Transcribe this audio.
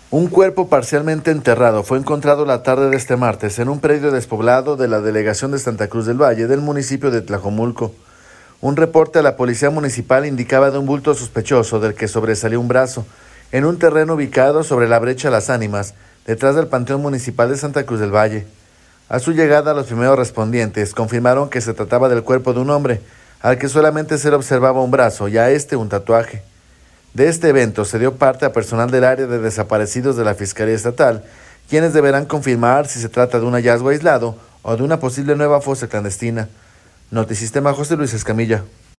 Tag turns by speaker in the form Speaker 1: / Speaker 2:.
Speaker 1: Un cuerpo parcialmente enterrado fue encontrado la tarde de este martes en un predio despoblado de la delegación de Santa Cruz del Valle del municipio de Tlajomulco. Un reporte a la policía municipal indicaba de un bulto sospechoso del que sobresalía un brazo, en un terreno ubicado sobre la brecha Las Ánimas, detrás del Panteón Municipal de Santa Cruz del Valle. A su llegada, los primeros respondientes confirmaron que se trataba del cuerpo de un hombre, al que solamente se le observaba un brazo y a este un tatuaje. De este evento se dio parte a personal del área de desaparecidos de la Fiscalía Estatal, quienes deberán confirmar si se trata de un hallazgo aislado o de una posible nueva fosa clandestina. Notisistema, José Luis Escamilla.